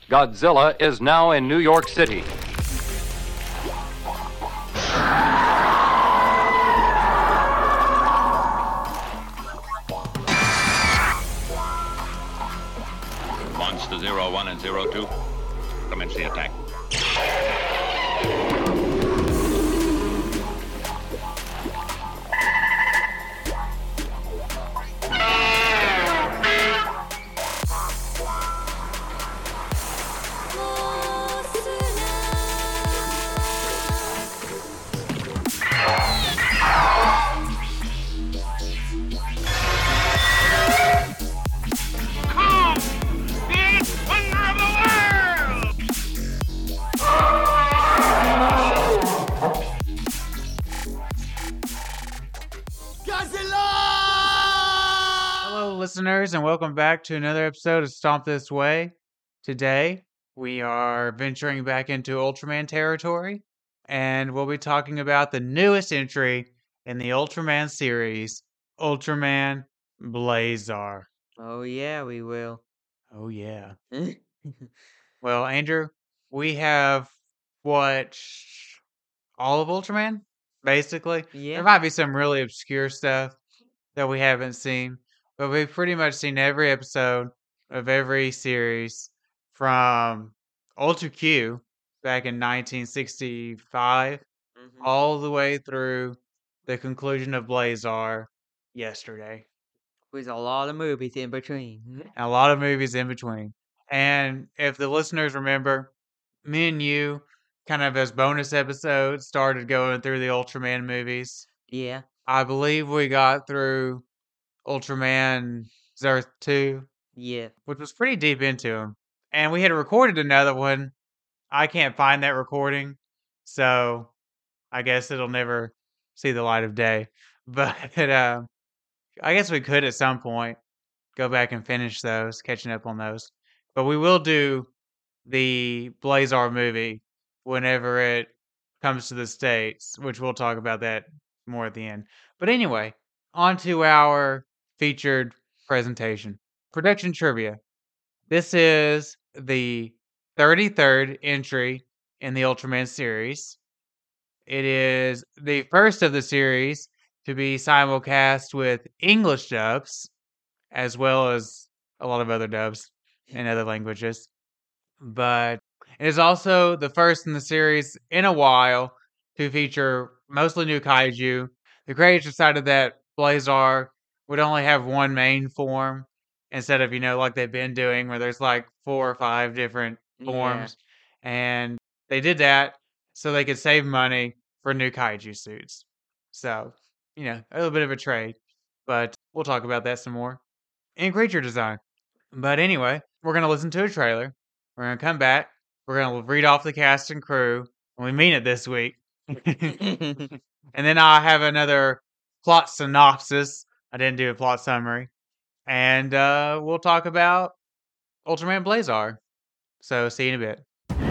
Godzilla is now in New York City. Monster 01 and 02, commence the attack. Listeners, and welcome back to another episode of Stomp This Way. Today, we are venturing back into Ultraman territory, and we'll be talking about the newest entry in the Ultraman series, Ultraman Blazar. Oh yeah, we will. Oh yeah. Well, Andrew, we have watched all of Ultraman, basically. Yeah. There might be some really obscure stuff that we haven't seen. But we've pretty much seen every episode of every series from Ultra Q back in 1965 all the way through the conclusion of Blazar yesterday. With a lot of movies in between. And a lot of movies in between. And if the listeners remember, me and you, kind of as bonus episodes, started going through the Ultraman movies. Yeah. I believe we got through Ultraman Earth 2. Yeah. Which was pretty deep into him. And we had recorded another one. I can't find that recording. So I guess it'll never see the light of day. But I guess we could at some point go back and finish those, catching up on those. But we will do the Blazar movie whenever it comes to the States, which we'll talk about that more at the end. But anyway, on to our featured presentation. Production trivia. This is the 33rd entry in the Ultraman series. It is the first of the series to be simulcast with English dubs, as well as a lot of other dubs in other languages. But it is also the first in the series in a while to feature mostly new kaiju. The creators decided that Blazar would only have one main form instead of, like they've been doing where there's like 4 or 5 different forms. Yeah. And they did that so they could save money for new kaiju suits. So, a little bit of a trade. But we'll talk about that some more in creature design. But anyway, we're going to listen to a trailer. We're going to come back. We're going to read off the cast and crew. And we mean it this week. And then I'll have another plot synopsis. I didn't do a plot summary. And we'll talk about Ultraman Blazar. So, see you in a bit.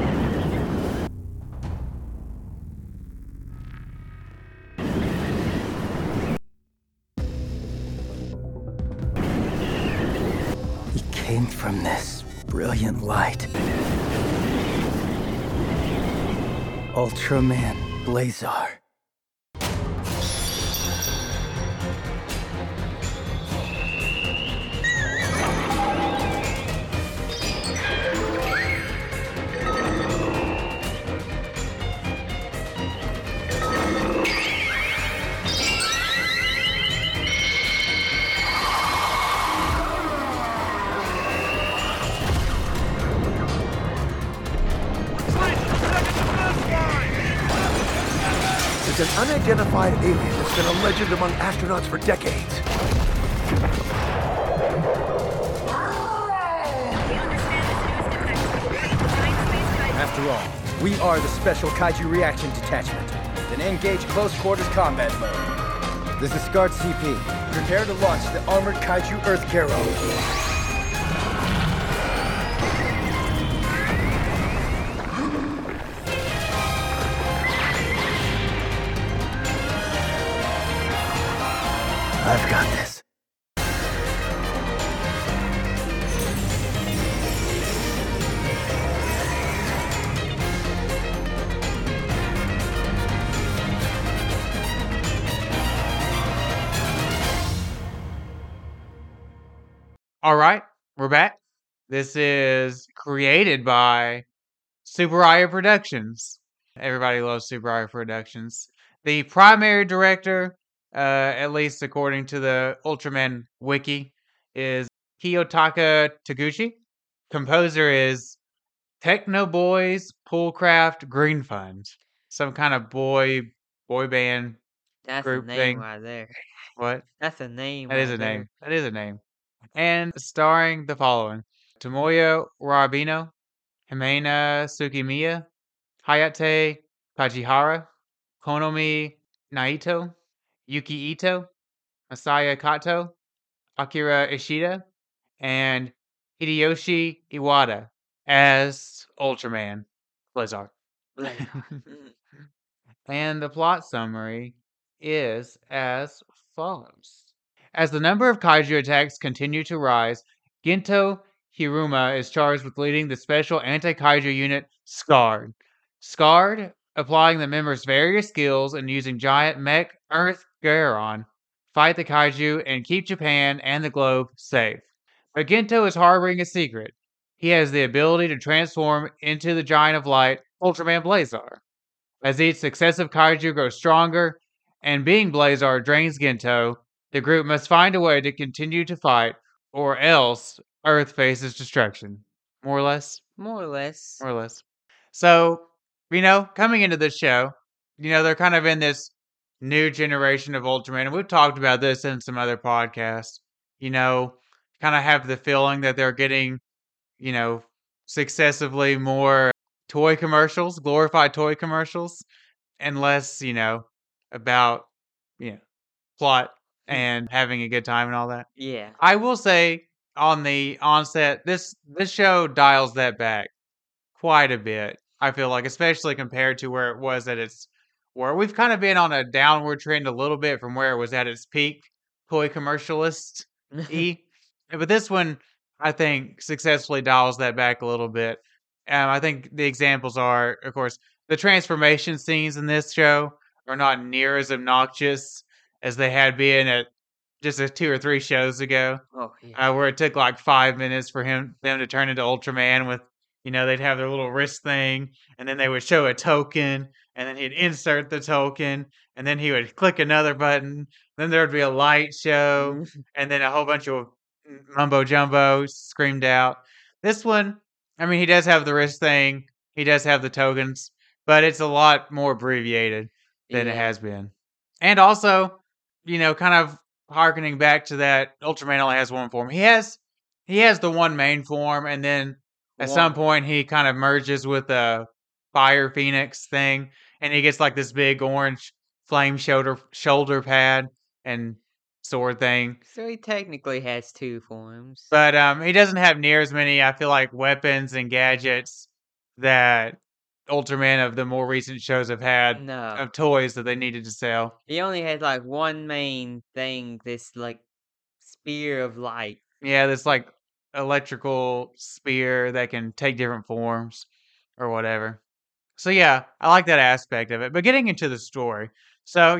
He came from this brilliant light. Ultraman Blazar. It's an unidentified alien that's been a legend among astronauts for decades. After all, we are the Special Kaiju Reaction Detachment. Then engage close quarters combat mode. This is SCART CP. Prepare to launch the Armored Kaiju Earth Carol. I've got this. All right, we're back. This is created by Super Aya Productions. Everybody loves Super Aya Productions. The primary director, at least according to the Ultraman wiki, is Kiyotaka Taguchi. Composer is Techno Boys Poolcraft Green Fund. Some kind of boy band That's a group name thing. right there. What? That's a name That is right a there. name. That is a name. And starring the following: Tomoya Rabino, Himena Tsukimiya, Hayate Kajihara, Konomi Naito, Yuki Ito, Masaya Kato, Akira Ishida, and Hideyoshi Iwata as Ultraman Blizzard. Blazer. Mm. And the plot summary is as follows. As the number of kaiju attacks continue to rise, Ginto Hiruma is charged with leading the special anti-kaiju unit SCARD. SCARD, applying the members' various skills and using giant mech Earth Garon, fight the kaiju and keep Japan and the globe safe. But Ginto is harboring a secret. He has the ability to transform into the giant of light, Ultraman Blazar. As each successive kaiju grows stronger, and being Blazar drains Ginto, the group must find a way to continue to fight, or else Earth faces destruction. More or less? More or less. More or less. So, coming into this show, they're kind of in this new generation of Ultraman, and we've talked about this in some other podcasts. Kind of have the feeling that they're getting, successively more toy commercials, glorified toy commercials, and less, about, plot and having a good time and all that. Yeah. I will say on the onset, this show dials that back quite a bit. I feel like, especially compared to where it was at its, where we've kind of been on a downward trend a little bit from where it was at its peak, toy commercialist but this one, I think, successfully dials that back a little bit. I think the examples are, of course, the transformation scenes in this show are not near as obnoxious as they had been at just 2 or 3 shows ago, Oh, yeah. where it took like 5 minutes for them to turn into Ultraman with, they'd have their little wrist thing, and then they would show a token, and then he'd insert the token, and then he would click another button. Then there would be a light show, and then a whole bunch of mumbo jumbo screamed out. This one, I mean, he does have the wrist thing, he does have the tokens, but it's a lot more abbreviated than it Yeah. has been. And also, kind of harkening back to that, Ultraman only has one form. He has the one main form, and then at some point he kind of merges with a Fire Phoenix thing, and he gets like this big orange flame shoulder pad and sword thing. So he technically has 2 forms. But he doesn't have near as many, I feel like, weapons and gadgets that Ultraman of the more recent shows have had, No. of toys that they needed to sell. He only has like one main thing, this like spear of light. Yeah, this like electrical spear that can take different forms or whatever. So yeah, I like that aspect of it. But getting into the story, so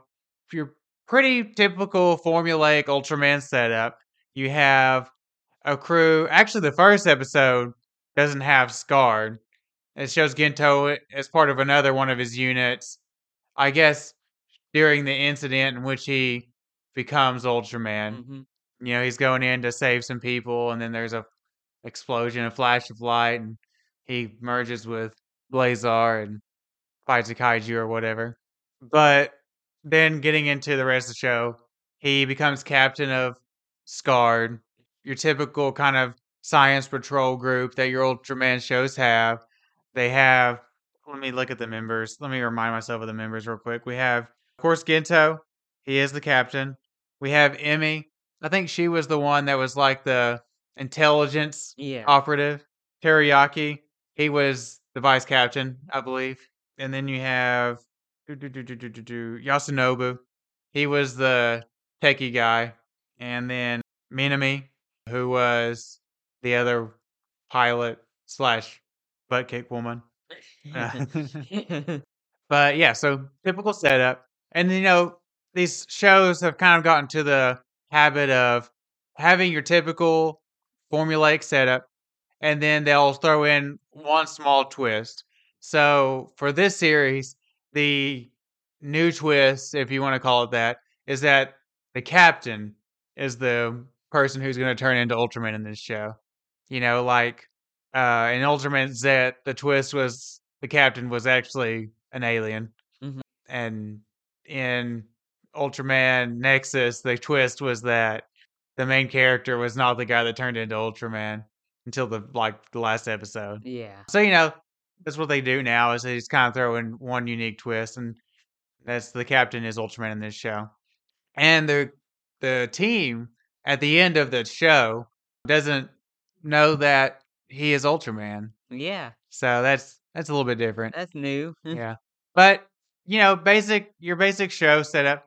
if you're pretty typical formulaic Ultraman setup, you have a crew. Actually, the first episode doesn't have Scarred. It shows Gento as part of another one of his units. I guess during the incident in which he becomes Ultraman. Mhm. He's going in to save some people, and then there's a explosion, a flash of light, and he merges with Blazar and fights a kaiju or whatever. But then getting into the rest of the show, he becomes captain of Scarred, your typical kind of science patrol group that your Ultraman shows have. They have, let me look at the members. Let me remind myself of the members real quick. We have, of course, Gento. He is the captain. We have Emmy. I think she was the one that was like the intelligence Yeah. operative. Teriyaki. He was the vice captain, I believe. And then you have Yasunobu. He was the techie guy. And then Minami, who was the other pilot slash butt kick woman. But yeah, so typical setup. And these shows have kind of gotten to the habit of having your typical formulaic setup, and then they'll throw in one small twist. So for this series, the new twist, if you want to call it that, is that the captain is the person who's going to turn into Ultraman in this show. Like in Ultraman Z, the twist was the captain was actually an alien. Mhm. And in Ultraman Nexus, the twist was that the main character was not the guy that turned into Ultraman until the last episode. Yeah. So that's what they do now is they just kind of throw in one unique twist, and that's the captain is Ultraman in this show. And the team at the end of the show doesn't know that he is Ultraman. Yeah. So that's a little bit different. That's new. Yeah. But, your basic show setup,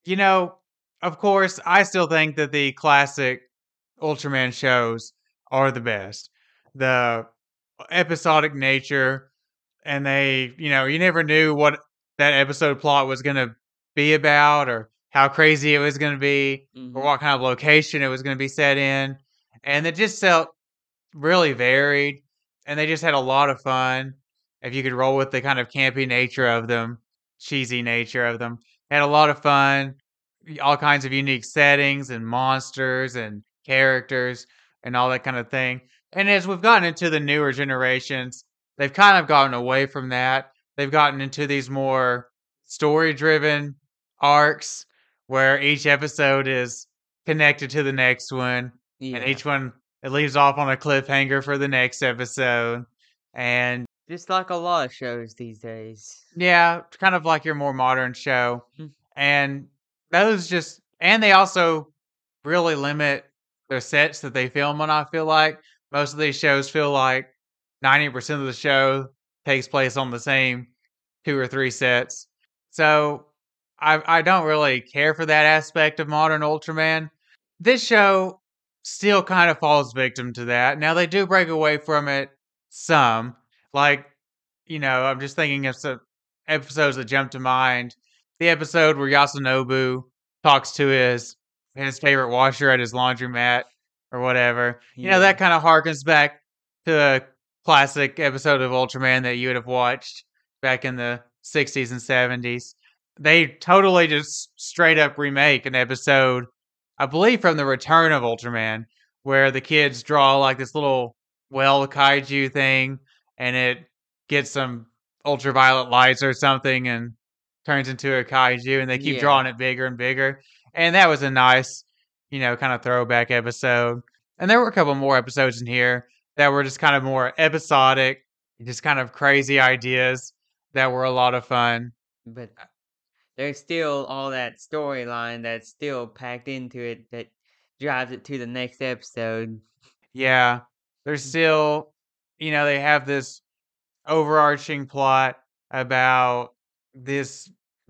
of course, I still think that the classic Ultraman shows are the best. The episodic nature, and you never knew what that episode plot was going to be about or how crazy it was going to be or Mhm. what kind of location it was going to be set in. And it just felt really varied, and they just had a lot of fun. If you could roll with the kind of campy nature of them, cheesy nature of them, had a lot of fun. All kinds of unique settings and monsters and characters and all that kind of thing. And as we've gotten into the newer generations, they've kind of gotten away from that. They've gotten into these more story-driven arcs where each episode is connected to the next one, and Yeah. each one it leaves off on a cliffhanger for the next episode. And Just like a lot of shows these days. yeah, kind of like your more modern show. Mm. And and they also really limit their sets that they film on, I feel like. Most of these shows feel like 90% of the show takes place on the same 2 or 3 sets. So I don't really care for that aspect of modern Ultraman. This show still kind of falls victim to that. Now they do break away from it some. Like, I'm just thinking of some episodes that jump to mind. The episode where Yasunobu talks to his favorite washer at his laundromat or whatever. Yeah. That kind of harkens back to a classic episode of Ultraman that you would have watched back in the 60s and 70s. They totally just straight up remake an episode, I believe from the Return of Ultraman, where the kids draw like this little well kaiju thing, and it gets some ultraviolet lights or something and turns into a kaiju, and they keep Yeah. drawing it bigger and bigger. And that was a nice, kind of throwback episode. And there were a couple more episodes in here that were just kind of more episodic, just kind of crazy ideas that were a lot of fun. But there's still all that storyline that's still packed into it that drives it to the next episode. Yeah, there's still, they have this overarching plot about this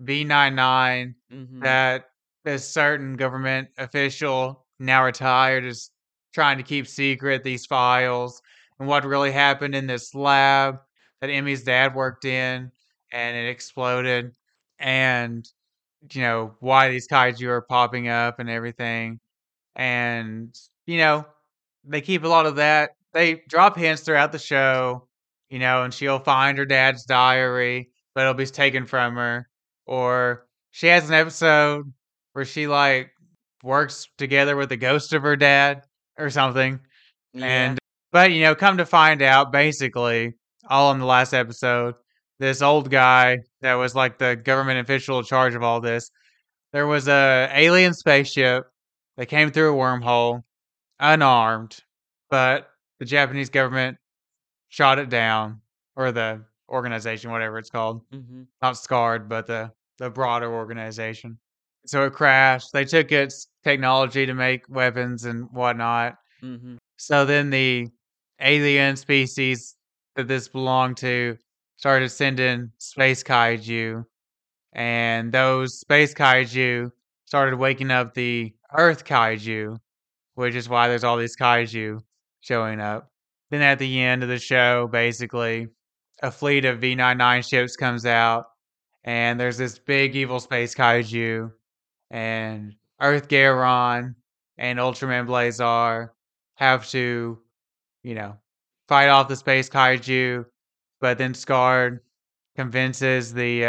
B99 Mhm. that this certain government official, now retired, is trying to keep secret these files and what really happened in this lab that Emmy's dad worked in, and it exploded, and why these kaiju are popping up and everything. And they keep a lot of that. They drop hints throughout the show, and she'll find her dad's diary, but it'll be taken from her. Or she has an episode where she works together with the ghost of her dad or something. Yeah. But come to find out, basically, all in the last episode, this old guy that was like the government official in charge of all this, there was a alien spaceship that came through a wormhole, unarmed, but the Japanese government shot it down, or the organization, whatever it's called. Mhm. Not SCARD, but the broader organization. So it crashed. They took its technology to make weapons and whatnot. Mhm. So then the alien species that this belonged to started sending space kaiju, and those space kaiju started waking up the Earth kaiju, which is why there's all these kaiju showing up. Then at the end of the show, basically, a fleet of V99 ships comes out, and there's this big evil space kaiju, and Earth Garon and Ultraman Blazar have to, you know, fight off the space kaiju, but then Scar convinces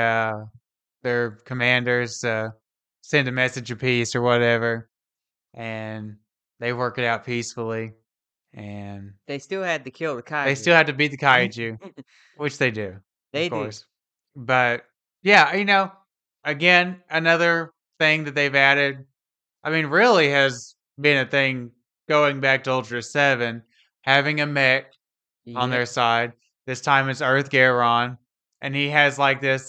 their commanders to send a message of peace or whatever, and they work it out peacefully, and They still had to kill the kaiju. they still had to beat the kaiju, which they do, They of do. course. But yeah, again, another thing that they've added, I mean, really has been a thing going back to Ultra 7, having a mech on Yep. their side. This time it's Earth Garon, and he has like this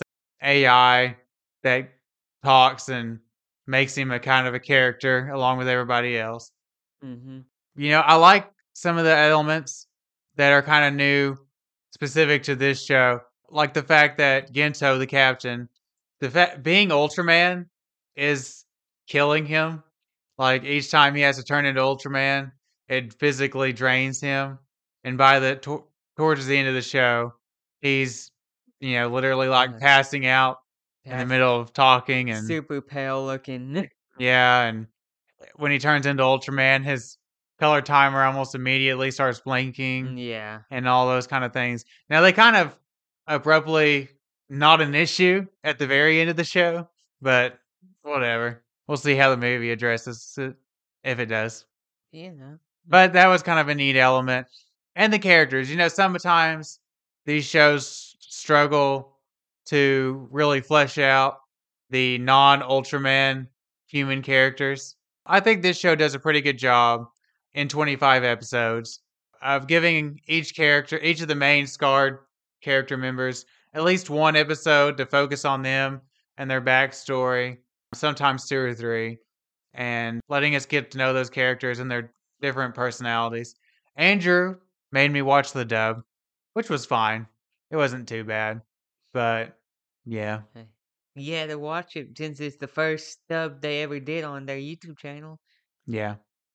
AI that talks and makes him a kind of a character along with everybody else. Mm-hmm. I like some of the elements that are kind of new, specific to this show, like the fact that Gento, the captain, being Ultraman is killing him. Like each time he has to turn into Ultraman, it physically drains him, and by towards the end of the show, he's literally like Yeah. passing out in the That's middle of talking, and super pale looking. yeah, and when he turns into Ultraman, his color timer almost immediately starts blinking Yeah. and all those kind of things. Now they kind of abruptly not an issue at the very end of the show, but whatever. We'll see how the movie addresses it if it does. You know. But that was kind of a neat element. And the characters, sometimes these shows struggle to really flesh out the non-Ultraman human characters. I think this show does a pretty good job in 25 episodes of giving each of the main Scarred character members, at least one episode to focus on them and their backstory, sometimes 2 or 3, and letting us get to know those characters and their different personalities. Andrew made me watch the dub, which was fine. It wasn't too bad, but yeah. Yeah, to watch it since it's the first dub they ever did on their YouTube channel. Yeah.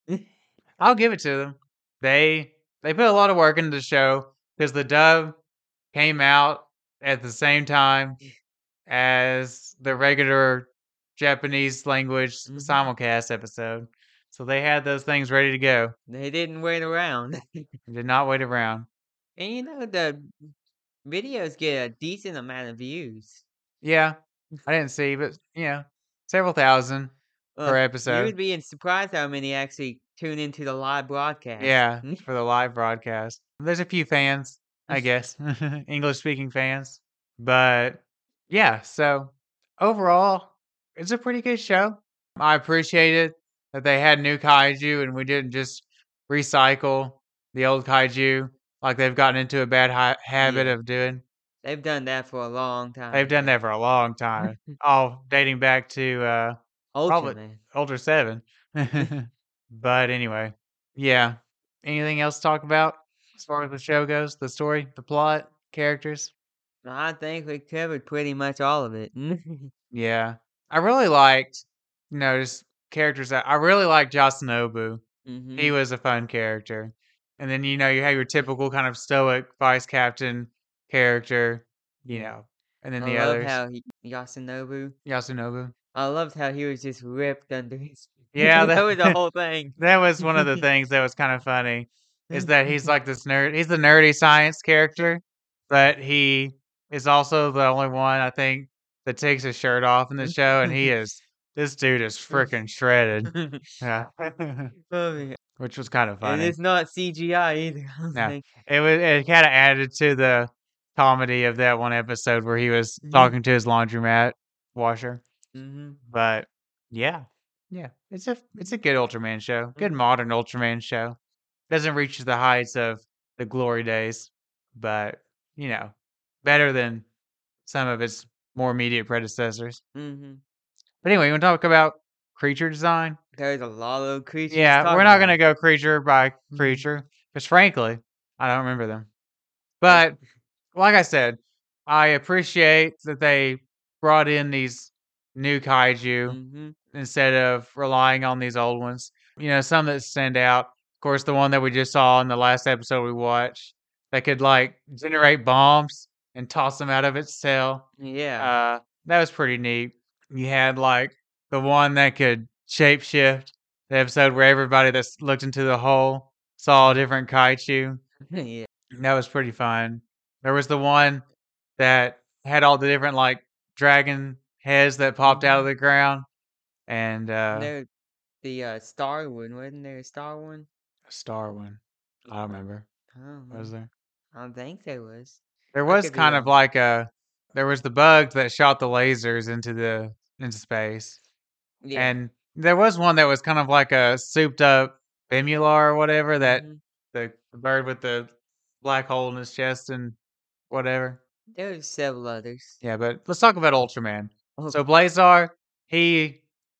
I'll give it to them. They put a lot of work into the show because the dub came out at the same time as the regular Japanese language simulcast episode. So they had those things ready to go. They didn't wait around. Did not wait around. And the videos get a decent amount of views. Yeah. I didn't see, but several thousand per You episode. would be surprised how many actually tune into the live broadcast. Yeah, for the live broadcast. There's a few fans, I guess, English speaking fans. But yeah, so overall, it's a pretty good show. I appreciated that they had new kaiju and we didn't just recycle the old kaiju like they've gotten into a bad habit Yeah. of doing. They've done that for a long time. They've done that for a long time, all dating back to probably Ultraman. Ultra 7. But anyway, yeah. Anything else to talk about as far as the show goes? The story, the plot, characters? I think we covered pretty much all of it. Yeah. I really liked, just characters that I really liked Yasunobu. He was a fun character. And then, you have your typical kind of stoic vice captain character, and then the I love others. how Yasunobu. I loved how he was just ripped under his. Yeah, that was the whole thing. That was one of the things that was kind of funny, is that he's like this nerd. He's the nerdy science character, but he is also the only one, I think, that takes his shirt off in the show, and this dude is freaking shredded. Yeah. Oh, yeah. Which was kind of And funny. it's not CGI either. No, it kind of added to the comedy of that one episode where he was talking to his laundromat washer. But yeah, it's a good Ultraman show, good modern Ultraman show. Doesn't reach the heights of the glory days, but better than some of its more immediate predecessors. But anyway, you want to talk about creature design? There's a lot of creatures. Yeah, we're not going to go creature by creature because, frankly, I don't remember them. But like I said, I appreciate that they brought in these new kaiju instead of relying on these old ones. Some that stand out. Of course, the one that we just saw in the last episode we watched that could generate bombs and toss them out of its cell. Yeah. That was pretty neat. You had the one that could shapeshift The episode where everybody that's looked into the hole saw a different kaiju. Yeah. That was pretty fun. There was the one that had all the different like dragon heads that popped out of the ground, and No, the Star one, wasn't there a Star one? a star one. I don't remember. I don't Was know. there? I don't think there was. There I was could be kind of wrong. like there was the bugs that shot the lasers into space. Yeah. And there was one that was kind of like a souped up Bimula or whatever, that Mhm. the bird with the black hole in his chest and whatever. There was several others. Yeah, but let's talk about Ultraman. So Okay. Blazar, he,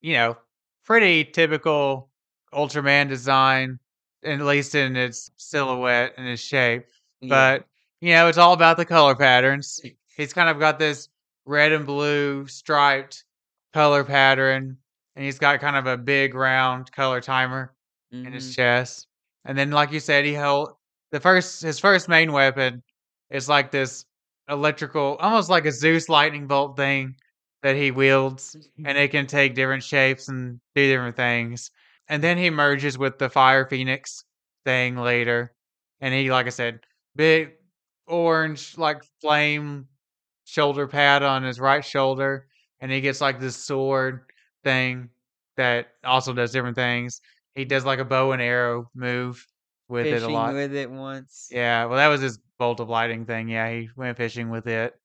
pretty typical Ultraman design, at least in its silhouette and its shape. Yeah. But, it's all about the color patterns. He's kind of got this red and blue striped color pattern, and he's got kind of a big round color timer in his Mhm. chest. And then, like you said, he held his first main weapon is like this electrical, almost like a Zeus lightning bolt thing that he wields, and it can take different shapes and do different things. And then he merges with the Fire Phoenix thing later, and he, like I said, big orange like flame shoulder pad on his right shoulder, and he gets like this sword thing that also does different things. He does like a bow and arrow move with it a Fishing lot. with it once. Yeah, well, that was his bolt of lightning thing. Yeah, he went fishing with it.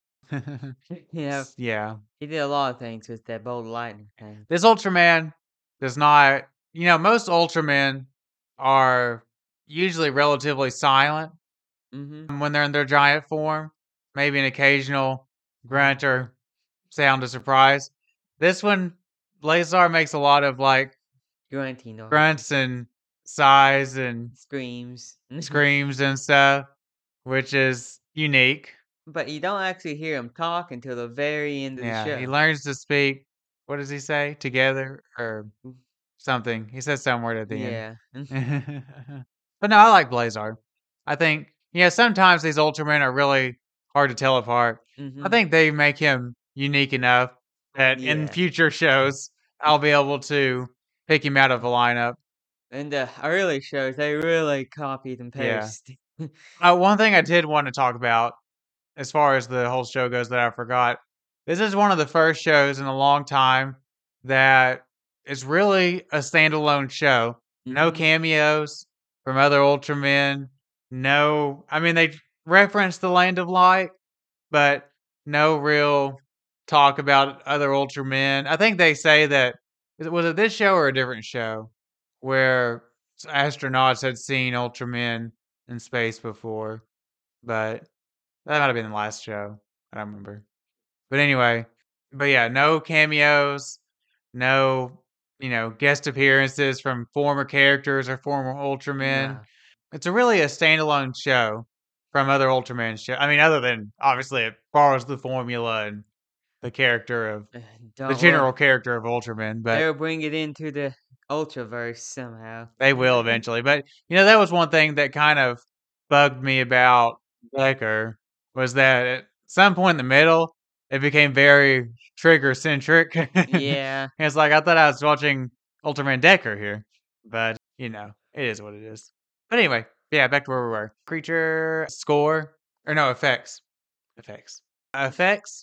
Yeah. Yeah. He did a lot of things with that bolt of lightning thing. This Ultraman does not, most Ultramen are usually relatively silent Mhm. when they're in their giant form. Maybe an occasional grunt or sound of surprise. This one, Blazar makes a lot of like Grunty noise. grunts and sighs and Screams. screams and stuff, which is unique. But you don't actually hear him talk until the very end of the Yeah, he show. learns to speak. What does he say? Together or something. He says some word at the Yeah. end. But no, I like Blazar. I think, sometimes these Ultramen are really hard to tell apart. I Mhm. think they make him unique enough that in Yeah. future shows, I'll be able to pick him out of a lineup. And the early shows, they really copied and Yeah. pasted. One thing I did want to talk about, as far as the whole show goes, that I forgot. This is one of the first shows in a long time that is really a standalone show. No Mhm. cameos from other Ultramen. No, I mean, they reference the Land of Light, but no real talk about other Ultramen. I think they say that, was it this show or a different show where astronauts had seen Ultramen in space before, but that might have been the last show. I don't remember. But anyway, but yeah, no cameos, no, guest appearances from former characters or former Ultramen. Nah. It's really a standalone show from other Ultraman show. I mean, other than obviously it borrows the formula and the character of the Don't general worry. character of Ultraman, but They'll bring it into the Ultraverse somehow. they will eventually. But that was one thing that kind of bugged me about Decker, was that at some point in the middle, it became very trigger centric. Yeah. It's like I thought I was watching Ultraman Decker here, but it is what it is. But anyway, yeah, back to where we were. Creature score or no effects, effects.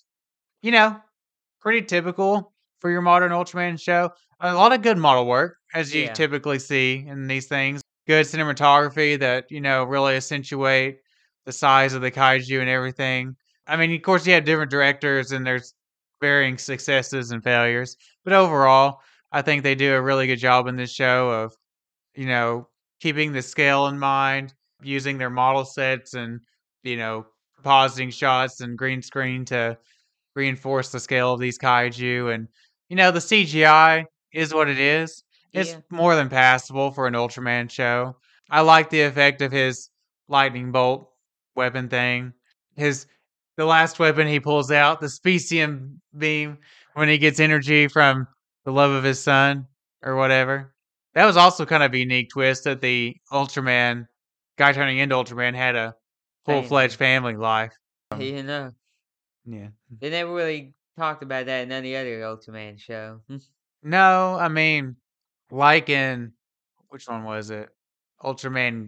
Pretty typical for your modern Ultraman show. A lot of good model work, as you Yeah. typically see in these things. Good cinematography that, really accentuate the size of the kaiju and everything. I mean, of course, you have different directors and there's varying successes and failures. But overall, I think they do a really good job in this show of, keeping the scale in mind, using their model sets and, pausing shots and green screen to reinforce the scale of these kaiju. And the CGI is what it is. It's Yeah. more than passable for an Ultraman show. I like the effect of his lightning bolt weapon thing. The last weapon he pulls out, the specium beam, when he gets energy from the love of his son or whatever. That was also kind of a unique twist that the Ultraman guy turning into Ultraman had a full-fledged family life. You know, Yeah. they never really talked about that in any other Ultraman show. No, I mean, like in which one was it? Ultraman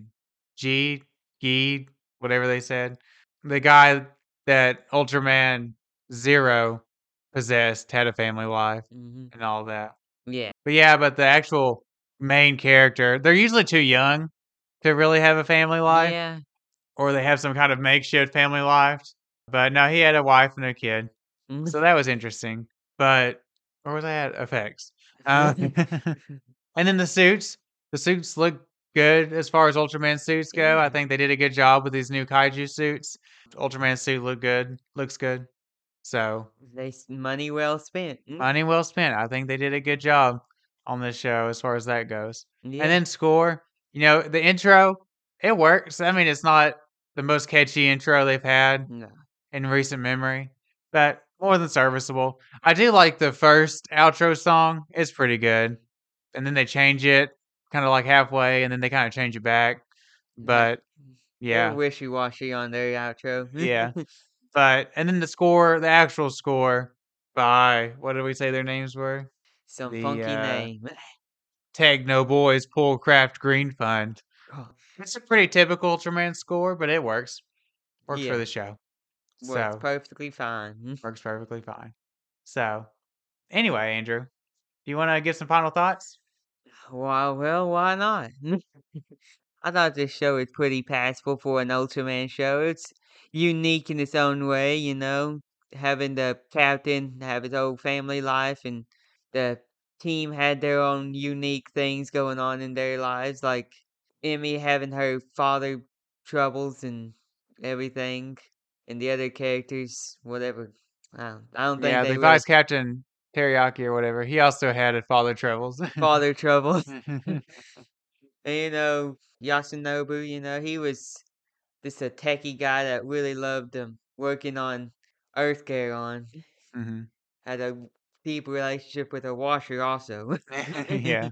G, whatever they said. The guy that Ultraman Zero possessed had a family life Mhm. and all that. Yeah. But yeah, but the actual main character, they're usually too young to really have a family life, Yeah. or they have some kind of makeshift family life. But no, he had a wife and a kid. Mm. So that was interesting. But where was I at? Effects. And then the suits look good as far as Ultraman suits go. I Yeah. think they did a good job with these new kaiju suits. Ultraman suit looks good. So Money well spent. money well spent. I think they did a good job on this show as far as that goes. And Yeah. then score, the intro, it works. I mean, it's not the most catchy intro they've had No. in recent memory, but more than serviceable. I do like the first outro song. It's pretty good. And then they change it kind of like halfway, and then they kind of change it back. Yeah. But They're yeah, wishy-washy on their outro. yeah. And then the actual score by what did we say their names were? Some The funky name. Techno Boys Pullcraft Green Fund. Oh, It's a pretty typical Ultraman score, but it works. Works for yeah. the show. Works So perfectly fine. works perfectly fine. So anyway, Andrew, do you want to give some final thoughts? Well, why not? I thought this show is pretty passable for an Ultraman show. It's unique in its own way, having the captain have his own family life and the team had their own unique things going on in their lives, like Emmy having her father troubles and everything, and the other characters, whatever. I don't think Yeah, they the really vice captain Teriyaki or whatever. He also had a father troubles. father troubles. And, Yasunobu, he was just a techie guy that really loved working on Earth Garon. hmm Had a deep relationship with a washer also. Yeah.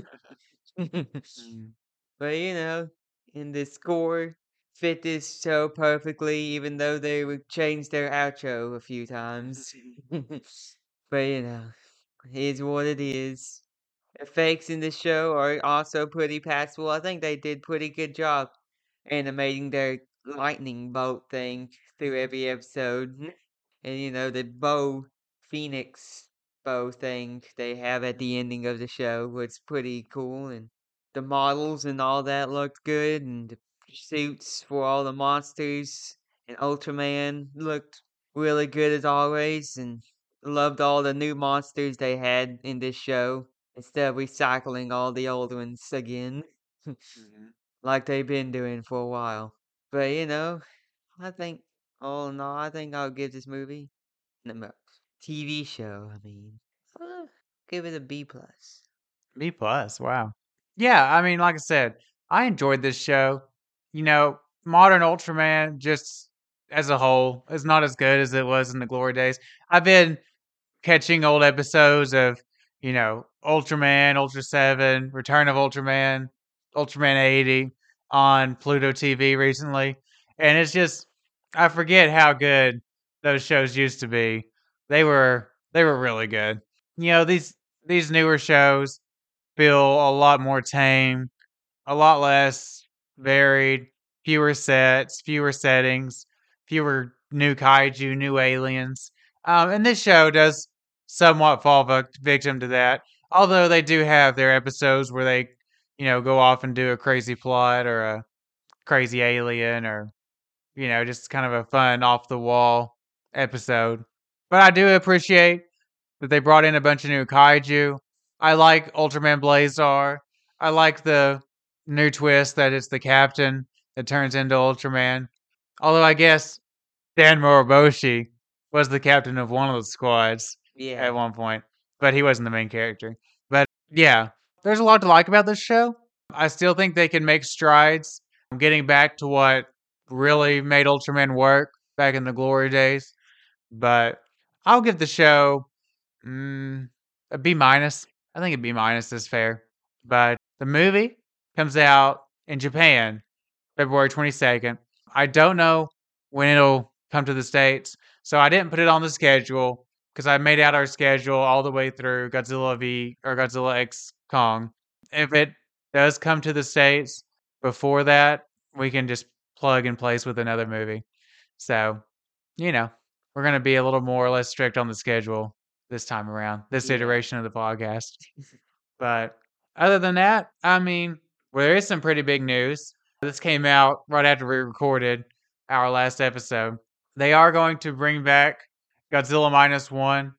But, in the score fit this show perfectly, even though they would change their outro a few times. But, it is what it is. Effects in the show are also pretty passable. I think they did pretty good job animating their lightning bolt thing through every episode. And the Phoenix bow thing they have at the ending of the show was pretty cool, and the models and all that looked good, and the suits for all the monsters and Ultraman looked really good as always, and loved all the new monsters they had in this show instead of recycling all the old ones again like they've been doing for a while. But I think all in all, I think I'll give this movie no, TV show, I mean, uh, give it a B plus. B plus. Wow. Yeah, I mean, like I said, I enjoyed this show. Modern Ultraman, just as a whole, is not as good as it was in the glory days. I've been catching old episodes of, Ultraman, Ultra 7, Return of Ultraman, Ultraman 80 on Pluto TV recently. And it's just I forget how good those shows used to be. They were really good. These newer shows feel a lot more tame, a lot less varied, fewer sets, fewer settings, fewer new kaiju, new aliens. And this show does somewhat fall victim to that. Although they do have their episodes where they, go off and do a crazy plot or a crazy alien or, just kind of a fun off the wall episode. But I do appreciate that they brought in a bunch of new kaiju. I like Ultraman Blazar. I like the new twist that it's the captain that turns into Ultraman. Although I guess Dan Moroboshi was the captain of one of the squads Yeah. at one point, but he wasn't the main character. But yeah, there's a lot to like about this show. I still think they can make strides getting back to what really made Ultraman work back in the glory days. But I'll give the show a B minus. I think a B minus is fair. But the movie comes out in Japan February 22nd. I don't know when it'll come to the States, so I didn't put it on the schedule because I made out our schedule all the way through Godzilla V or Godzilla X Kong. If it does come to the States before that, we can just plug in place with another movie. So, we're going to be a little more or less strict on the schedule this time around, this iteration of the podcast. But other than that, there is some pretty big news. This came out right after we recorded our last episode. They are going to bring back Godzilla Minus One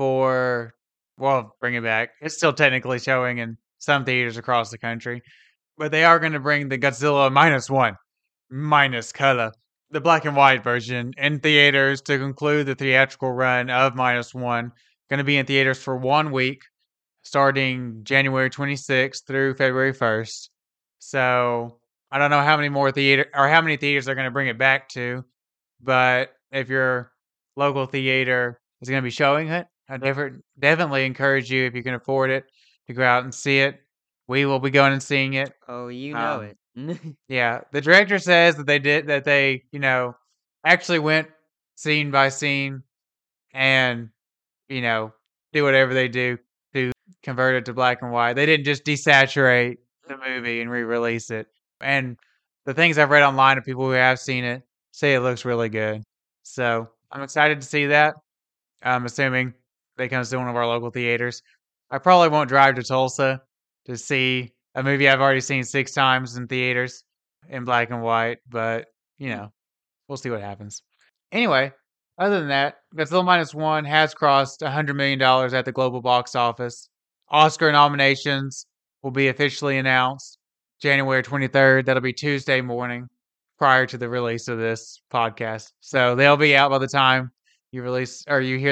bring it back. It's still technically showing in some theaters across the country. But they are going to bring the Godzilla Minus One, minus color, the black and white version, in theaters to conclude the theatrical run of Minus One. Going to be in theaters for 1 week, starting January 26th through February 1st. So I don't know how many theaters they're going to bring it back to, but if your local theater is going to be showing it, I definitely encourage you, if you can afford it, to go out and see it. We will be going and seeing it. Oh, you know it. Yeah, the director says that they actually went scene by scene and, do whatever they do to convert it to black and white. They didn't just desaturate the movie and re-release it. And the things I've read online of people who have seen it say it looks really good. So I'm excited to see that. I'm assuming they come to one of our local theaters. I probably won't drive to Tulsa to see a movie I've already seen 6 times in theaters in black and white, but, we'll see what happens. Anyway, other than that, Godzilla Minus One has crossed $100 million at the global box office. Oscar nominations will be officially announced January 23rd. That'll be Tuesday morning prior to the release of this podcast. So they'll be out by the time you listen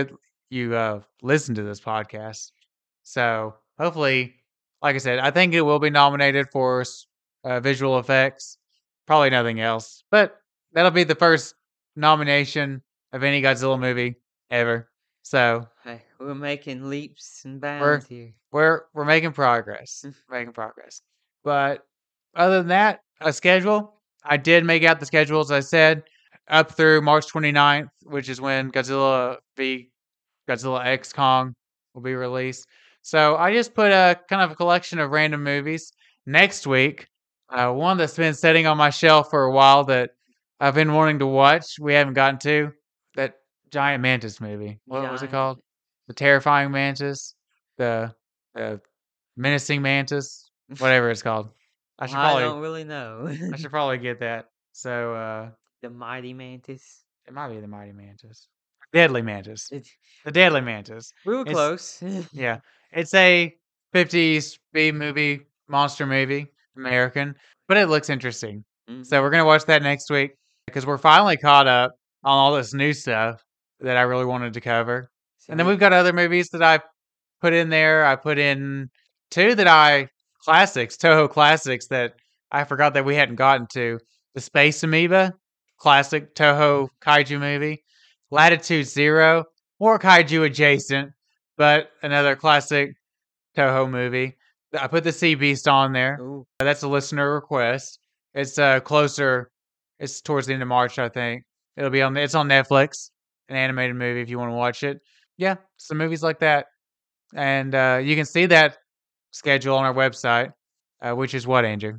to this podcast. So hopefully, like I said, I think it will be nominated for visual effects. Probably nothing else. But that'll be the first nomination of any Godzilla movie ever. So Hey, we're making leaps and bounds here. we're making progress. But other than that, a schedule. I did make out the schedule, as I said, up through March 29th, which is when Godzilla X Kong will be released. So I just put a kind of a collection of random movies. Next week, one that's been sitting on my shelf for a while that I've been wanting to watch, we haven't gotten to, that giant mantis movie. What was it called? The terrifying mantis? The menacing mantis? Whatever it's called. I don't really know. I should probably get that. So The Mighty Mantis. it might be the mighty mantis. Deadly mantis. The deadly mantis. We were It's- close. Yeah. It's a 50s B movie, monster movie, American, but it looks interesting. So we're going to watch that next week because we're finally caught up on all this new stuff that I really wanted to cover. And then we've got other movies that I put in there. I put in 2 Toho classics that I forgot that we hadn't gotten to. The Space Amoeba, classic Toho kaiju movie. Latitude Zero, more kaiju adjacent, but another classic Toho movie. I put the Sea Beast on there. Ooh. That's a listener request. It's closer. It's towards the end of March, I think. It's on Netflix, an animated movie if you want to watch it. Yeah, some movies like that. And you can see that schedule on our website, which is what, Andrew?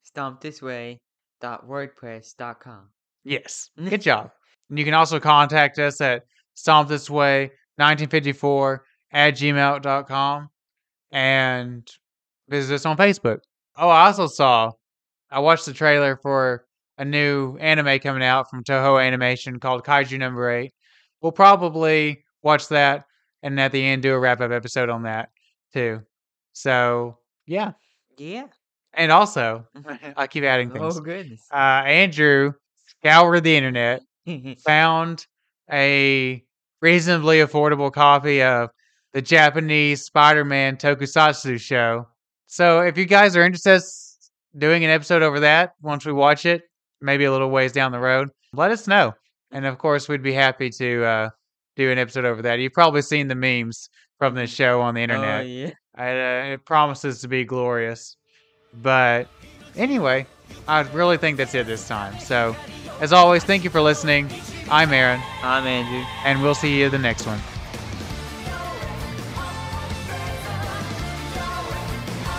StompThisWay.wordpress.com. Yes. Good job. And you can also contact us at stompthisway1954@gmail.com and visit us on Facebook. Oh, I watched the trailer for a new anime coming out from Toho Animation called Kaiju Number 8. We'll probably watch that and at the end do a wrap-up episode on that too. So, yeah. Yeah. And also, I keep adding things. Oh, goodness. Andrew scoured the internet, found a reasonably affordable copy of the Japanese Spider-Man Tokusatsu show. So if you guys are interested in doing an episode over that, once we watch it, maybe a little ways down the road, let us know. And of course, we'd be happy to do an episode over that. You've probably seen the memes from this show on the internet. Oh, yeah. It promises to be glorious. But anyway, I really think that's it this time. So, as always, thank you for listening. I'm Aaron, I'm Andrew. and we'll see you the next one.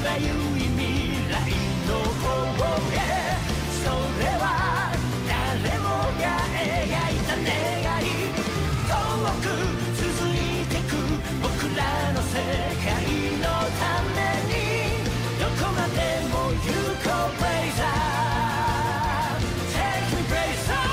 ばゆい未来の方へそれは誰もが描いた願い遠く続いてく僕らの世界のためにどこまでも行こう Blazer Take me Blazer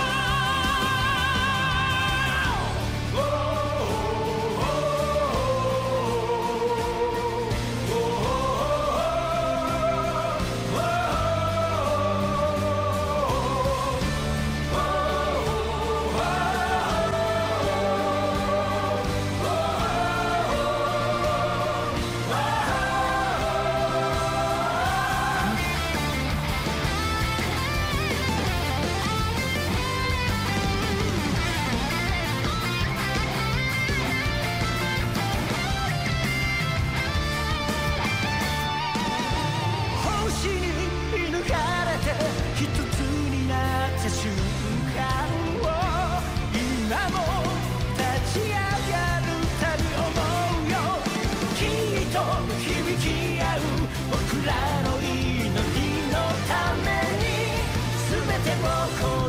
星に射抜かれて一つになった瞬間を今も立ち上がるたび思うよきっと響き合う僕らの祈りのために全てを